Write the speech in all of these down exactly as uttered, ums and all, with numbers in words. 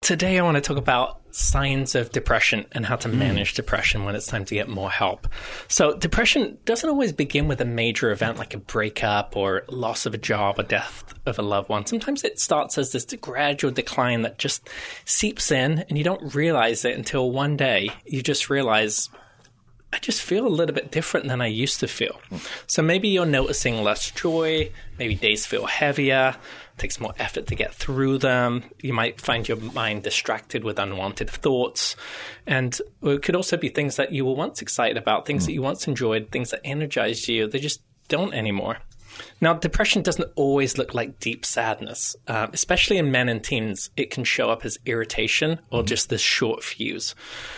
Today, I want to talk about signs of depression and how to manage mm. depression when it's time to get more help. So depression doesn't always begin with a major event like a breakup or loss of a job or death of a loved one. Sometimes it starts as this gradual decline that just seeps in and you don't realize it until one day you just realize, I just feel a little bit different than I used to feel. So maybe you're noticing less joy, maybe days feel heavier, it takes more effort to get through them. You might find your mind distracted with unwanted thoughts. And it could also be things that you were once excited about, things mm. that you once enjoyed, things that energized you. They just don't anymore. Now, depression doesn't always look like deep sadness. Um, especially in men and teens, it can show up as irritation or mm. just this short fuse.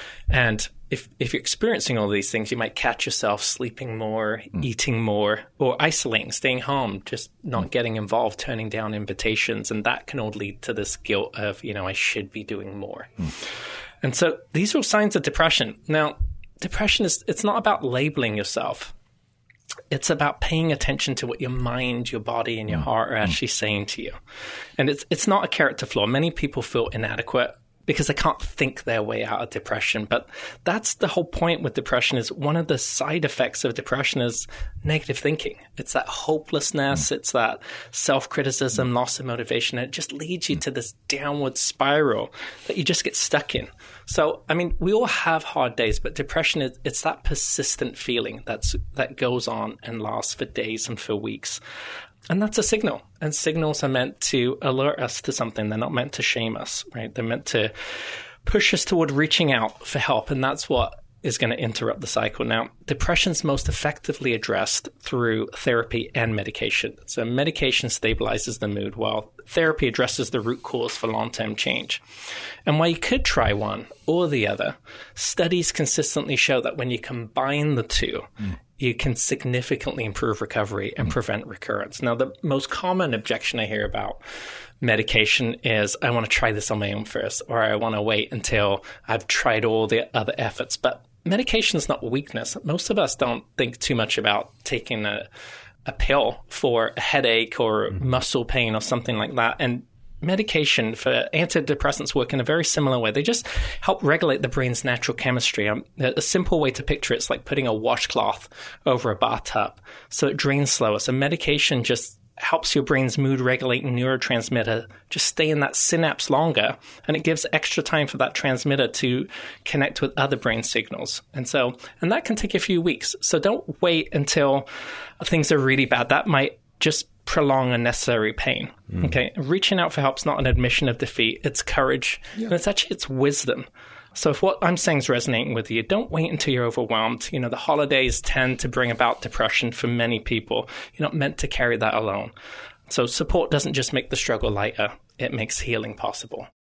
And if if you're experiencing all these things, you might catch yourself sleeping more, mm. eating more, or isolating, staying home, just not mm. getting involved, turning down invitations. And that can all lead to this guilt of, you know, I should be doing more. Mm. And so these are all signs of depression. Now, depression is, it's not about labeling yourself. It's about paying attention to what your mind, your body, and your mm. heart are actually mm. saying to you. And it's it's not a character flaw. Many people feel inadequate because they can't think their way out of depression. But that's the whole point with depression. Is one of the side effects of depression is negative thinking. It's that hopelessness. Mm. It's that self-criticism, mm. loss of motivation. And it just leads you mm. to this downward spiral that you just get stuck in. So, I mean, we all have hard days, but depression, is it's that persistent feeling that's that goes on and lasts for days and for weeks. And that's a signal. And signals are meant to alert us to something. They're not meant to shame us, right? They're meant to push us toward reaching out for help. And that's what is going to interrupt the cycle. Now, depression's most effectively addressed through therapy and medication. So medication stabilizes the mood while therapy addresses the root cause for long-term change. And while you could try one or the other, studies consistently show that when you combine the two, mm. you can significantly improve recovery and prevent recurrence. Now, the most common objection I hear about medication is, I want to try this on my own first, or I want to wait until I've tried all the other efforts. But medication is not weakness. Most of us don't think too much about taking a, a pill for a headache or mm-hmm. muscle pain or something like that. And medication for antidepressants work in a very similar way. They just help regulate the brain's natural chemistry. Um, a simple way to picture it's like putting a washcloth over a bathtub so it drains slower. So medication just helps your brain's mood regulating neurotransmitter just stay in that synapse longer, and it gives extra time for that transmitter to connect with other brain signals. And so, and that can take a few weeks. So don't wait until things are really bad. That might just prolong unnecessary pain. Mm. Okay, reaching out for help is not an admission of defeat. It's courage, yeah. and it's actually it's wisdom. So if what I'm saying is resonating with you, don't wait until you're overwhelmed. You know, the holidays tend to bring about depression for many people. You're not meant to carry that alone. So support doesn't just make the struggle lighter; it makes healing possible.